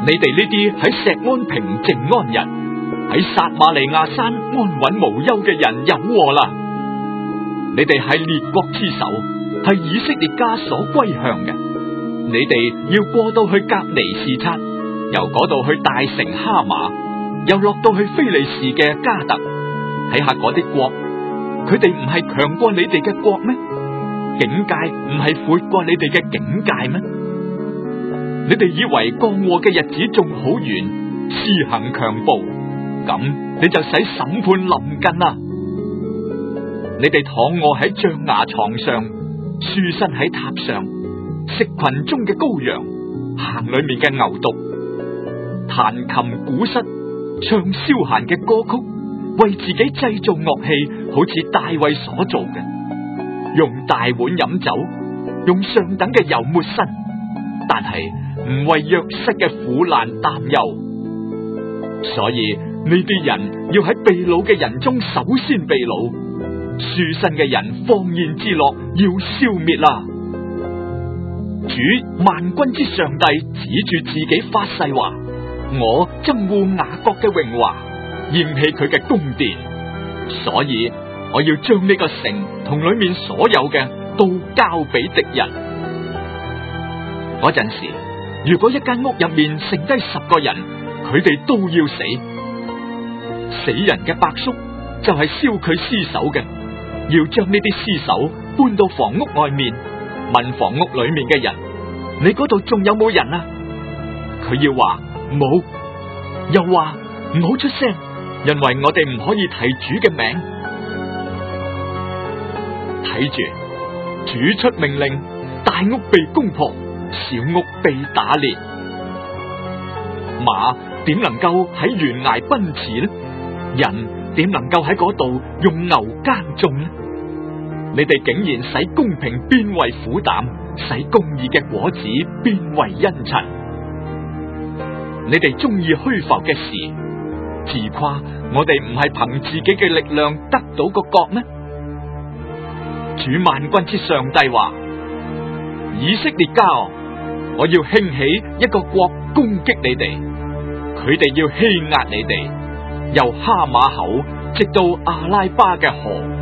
你哋呢啲喺錫安平靜安人，喺撒瑪利亞山安穩無憂嘅人有禍啦！你哋係列國之首，係以色列家所歸向嘅。你哋要過到去革尼視察，由嗰度去大城哈馬，又落到去非利士嘅加特，睇下嗰啲國，佢哋唔係強過你哋嘅國咩？境界唔係闊過你哋嘅境界咩？你哋以為降禍嘅日子仲好遠，施行強暴，咁你就使審判臨近啦！你哋躺臥喺象牙床上，舒身喺榻上，食群中嘅羔羊，行裏面嘅牛犢，彈琴鼓瑟，唱消閒嘅歌曲，為自己製造樂器，好似大衛所做嘅，用大碗飲酒，用上等嘅油抹身，但係唔為約瑟嘅苦難擔憂。所以呢啲人要喺被擄嘅人中首先被擄，舒身嘅人放宴之樂要消滅啦。主萬軍之上帝指住自己發誓話：我憎惡雅各嘅榮華，厭棄佢嘅宮殿，所以我要將呢個城同裏面所有嘅都交俾敵人。嗰陣時，如果一間屋入面剩低10個人，佢哋都要死。死人嘅伯叔就係燒佢屍首嘅，要將呢啲屍首搬到房屋外面，問房屋裏面嘅人：你嗰度仲有冇人啊？佢要話冇，又話唔好出聲，因為我哋唔可以提主嘅名。睇住，主出命令，大屋被攻破，小屋被打裂。馬點能夠喺懸崖奔馳呢？人點能夠喺嗰度用牛耕種呢？你哋竟然使公平變為苦膽，使公義嘅果子變為茵蔯。你哋中意虛浮嘅事，自誇我哋唔係憑自己嘅力量得到個國咩？主萬軍之上帝話：以色列家，我要興起一個國攻擊你哋，佢哋要欺壓你哋，由哈馬口直到阿拉巴嘅河。